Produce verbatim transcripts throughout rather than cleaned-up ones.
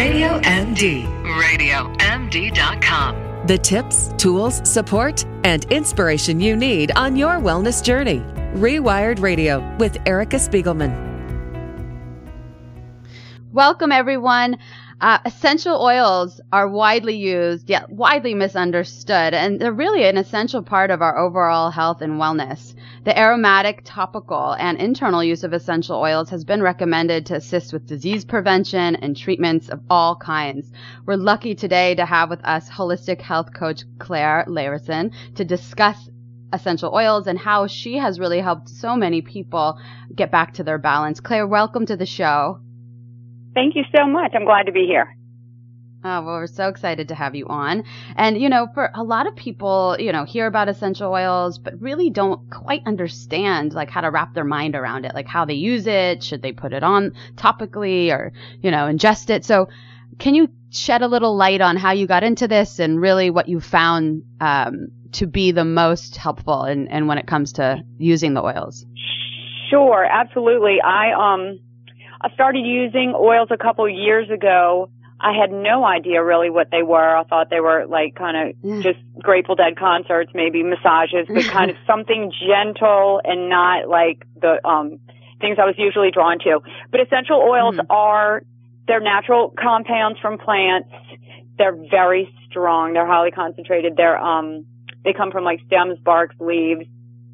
Radio M D. radio m d dot com. The tips, tools, support, and inspiration you need on your wellness journey. Rewired Radio with Erica Spiegelman. Welcome, everyone. Uh, essential oils are widely used, yet widely misunderstood, and they're really an essential part of our overall health and wellness. The aromatic, topical, and internal use of essential oils has been recommended to assist with disease prevention and treatments of all kinds. We're lucky today to have with us holistic health coach Claire Larison to discuss essential oils and how she has really helped so many people get back to their balance. Claire, welcome to the show. Thank you so much. I'm glad to be here. Oh, well, we're so excited to have you on. And, you know, for a lot of people, you know, hear about essential oils, but really don't quite understand, like, how to wrap their mind around it, like how they use it. Should they put it on topically or, you know, ingest it? So can you shed a little light on how you got into this and really what you found um, to be the most helpful in, in when it comes to using the oils? Sure, absolutely. I, um, I started using oils a couple years ago. I had no idea really what they were. I thought they were like kind of yeah. just Grateful Dead concerts, maybe massages, but kind of something gentle and not like the um things I was usually drawn to. But essential oils mm. are, they're natural compounds from plants. They're very strong. They're highly concentrated. They're um they come from like stems, barks, leaves,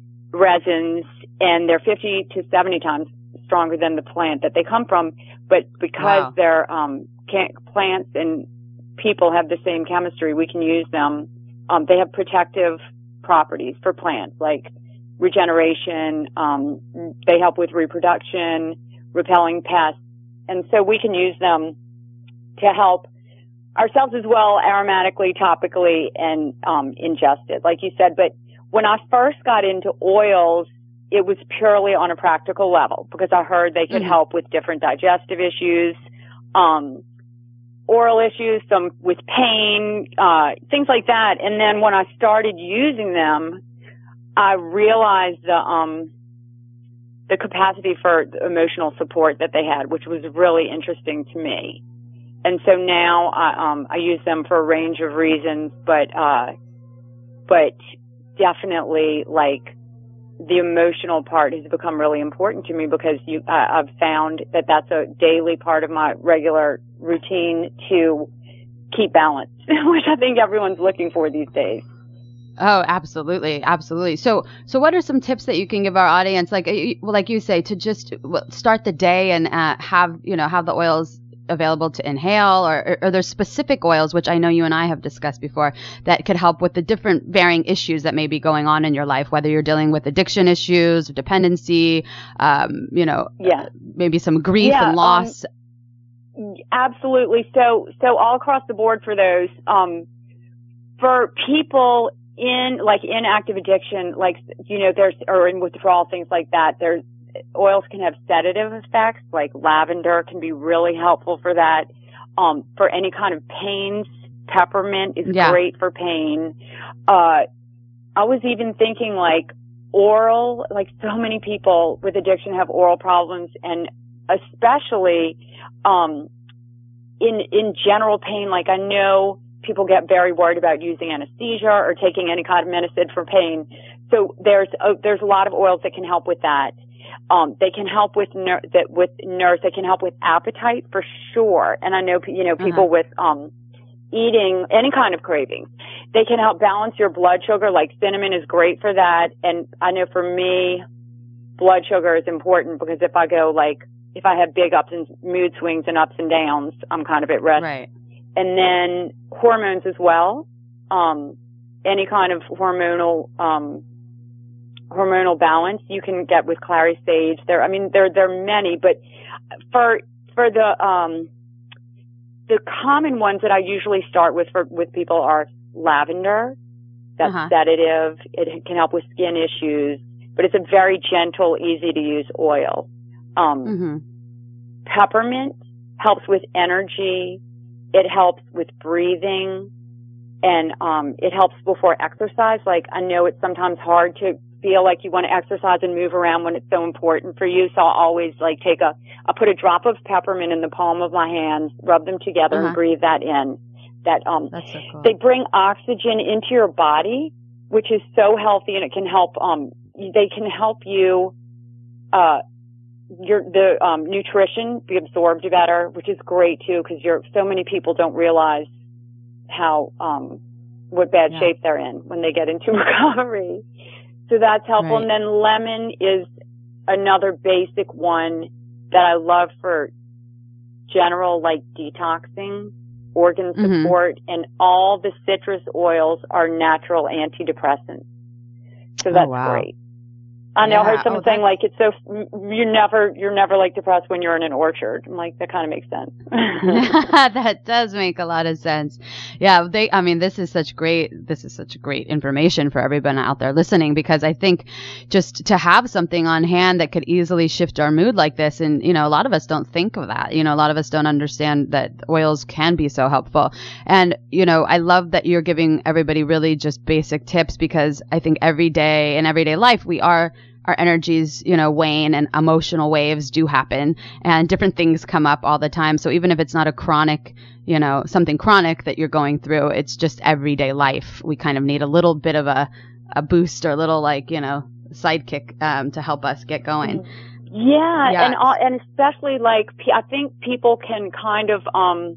resins, and they're fifty to seventy times stronger than the plant that they come from. But because wow. they're um can, plants and people have the same chemistry, we can use them. Um, they have protective properties for plants, like regeneration. Um, they help with reproduction, repelling pests, and so we can use them to help ourselves as well, aromatically, topically, and um, ingested, like you said. But when I first got into oils, it was purely on a practical level because I heard they could mm-hmm. help with different digestive issues, um, oral issues, some with pain, uh, things like that. And then when I started using them, I realized the, um, the capacity for emotional support that they had, which was really interesting to me. And so now I, um, I use them for a range of reasons, but, uh, but definitely like, the emotional part has become really important to me because you, uh, I've found that that's a daily part of my regular routine to keep balance, which I think everyone's looking for these days. Oh, absolutely. Absolutely. So, so what are some tips that you can give our audience? Like, like you say, to just start the day and uh, have, you know, have the oils available to inhale, or are there specific oils, which I know you and I have discussed before, that could help with the different varying issues that may be going on in your life, whether you're dealing with addiction issues, dependency, um, you know, yeah. uh, maybe some grief yeah, and loss? Um, absolutely. So, so all across the board for those, um, for people in, like, in active addiction, like, you know, there's, or in withdrawal, things like that, there's, oils can have sedative effects, like lavender can be really helpful for that. Um, for any kind of pains, peppermint is yeah. great for pain. Uh, I was even thinking like oral, like so many people with addiction have oral problems, and especially, um, in, in general pain. Like I know people get very worried about using anesthesia or taking any kind of medicine for pain. So there's, a, there's a lot of oils that can help with that. Um, they can help with ner- that with nerves. They can help with appetite for sure. And I know, you know, people uh-huh. with, um, eating any kind of cravings. They can help balance your blood sugar. Like cinnamon is great for that. And I know for me, blood sugar is important because if I go like, if I have big ups and mood swings and ups and downs, I'm kind of at risk. Right. And then hormones as well. Um, any kind of hormonal, um, hormonal balance you can get with clary sage. There, I mean, there, there are many, but for, for the, um, the common ones that I usually start with for, with people are lavender. That's uh-huh. sedative. It can help with skin issues, but it's a very gentle, easy to use oil. Um, mm-hmm. Peppermint helps with energy. It helps with breathing, and, um, it helps before exercise. Like I know it's sometimes hard to feel like you want to exercise and move around when it's so important for you. So I'll always like take a, I'll put a drop of peppermint in the palm of my hands, rub them together uh-huh. and breathe that in. That, um, That's so cool. They bring oxygen into your body, which is so healthy, and it can help, um, they can help you, uh, your, the, um, nutrition be absorbed better, which is great too, because you're, so many people don't realize how, um, what bad yeah. shape they're in when they get into recovery. So that's helpful. Right. And then lemon is another basic one that I love for general, like, detoxing, organ support, mm-hmm. and all the citrus oils are natural antidepressants. So that's oh, wow. great. I know, yeah. I heard someone oh, saying, like, it's so, you're never, you're never, like, depressed when you're in an orchard. I'm like, that kind of makes sense. That does make a lot of sense. Yeah, they, I mean, this is such great, this is such great information for everyone out there listening, because I think just to have something on hand that could easily shift our mood like this, and, you know, a lot of us don't think of that. You know, a lot of us don't understand that oils can be so helpful. And, you know, I love that you're giving everybody really just basic tips, because I think every day in everyday life, we are, our energies, you know, wane, and emotional waves do happen, and different things come up all the time. So even if it's not a chronic, you know, something chronic that you're going through, it's just everyday life. We kind of need a little bit of a, a boost, or a little, like, you know, sidekick, um, to help us get going. Yeah. yeah. And, uh, and especially like, I think people can kind of, um,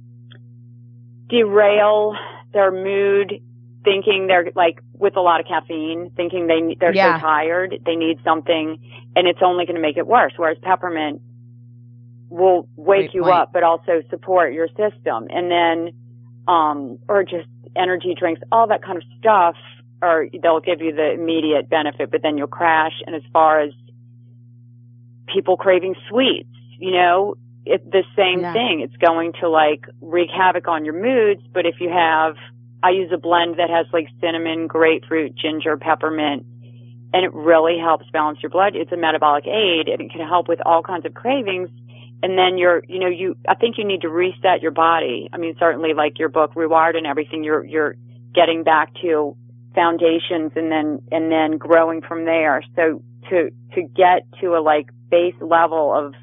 derail their mood thinking they're like with a lot of caffeine, thinking they, they're yeah. so tired, they need something, and it's only going to make it worse. Whereas peppermint will wake Great you point. up, but also support your system. And then, um, or just energy drinks, all that kind of stuff, or they'll give you the immediate benefit, but then you'll crash. And as far as people craving sweets, you know, it's the same yeah. thing. It's going to like wreak havoc on your moods. But if you have, I use a blend that has like cinnamon, grapefruit, ginger, peppermint, and it really helps balance your blood. It's a metabolic aid, and it can help with all kinds of cravings. And then you're, you know, you, I think you need to reset your body. I mean, certainly like your book, Rewired and everything, you're, you're getting back to foundations and then, and then growing from there. So to, to get to a like base level of,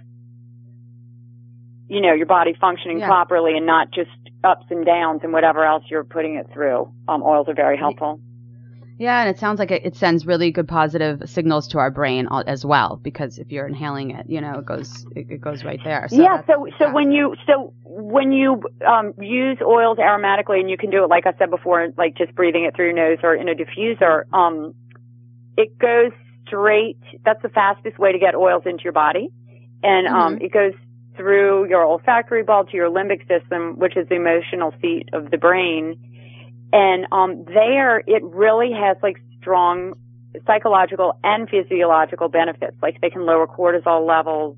you know, your body functioning yeah. properly and not just ups and downs and whatever else you're putting it through. Um, oils are very helpful. Yeah, and it sounds like it, it sends really good positive signals to our brain as well, because if you're inhaling it, you know, it goes it, it goes right there. So yeah, so so yeah. when you so when you um, use oils aromatically, and you can do it like I said before, like just breathing it through your nose or in a diffuser, um, it goes straight. That's the fastest way to get oils into your body, and mm-hmm. um, it goes through your olfactory bulb to your limbic system, which is the emotional seat of the brain. And um there it really has like strong psychological and physiological benefits. Like they can lower cortisol levels,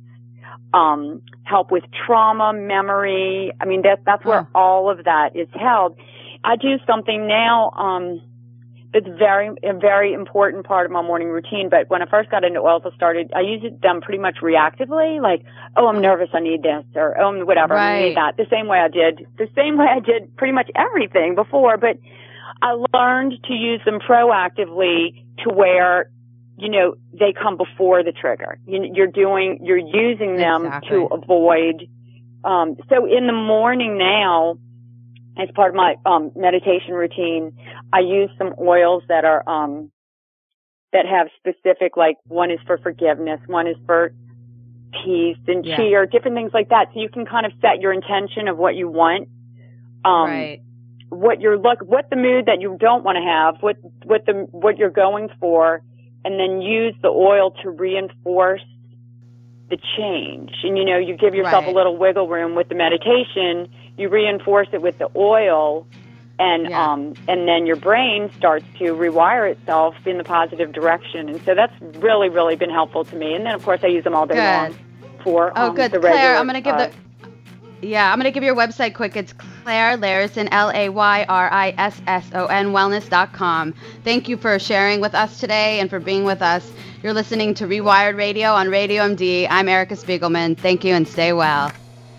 um, help with trauma, memory. I mean, that, that's where yeah. all of that is held. I do something now, um, that's very, a very important part of my morning routine. But when I first got into oils, I started, I used them pretty much reactively, like, oh, I'm nervous, I need this, or oh, whatever, right. I need that. The same way I did, the same way I did pretty much everything before. But I learned to use them proactively to where, you know, they come before the trigger. You, you're doing, you're using them exactly. to avoid. Um, so in the morning now, as part of my um, meditation routine, I use some oils that are um, that have specific, like one is for forgiveness, one is for peace and yeah. chi, or different things like that. So you can kind of set your intention of what you want, um, right. what you're look, what the mood that you don't want to have, what what the what you're going for, and then use the oil to reinforce the change. And you know, you give yourself right. a little wiggle room with the meditation. You reinforce it with the oil, and yeah. um, and then your brain starts to rewire itself in the positive direction. And so that's really, really been helpful to me. And then, of course, I use them all day good. long for oh, um, good. the Claire, regular, I'm going to give uh, the yeah, I'm going to give your website quick. It's Claire Larisson, L A Y R I S S O N, wellness dot com. Thank you for sharing with us today and for being with us. You're listening to Rewired Radio on Radio M D. I'm Erica Spiegelman. Thank you and stay well.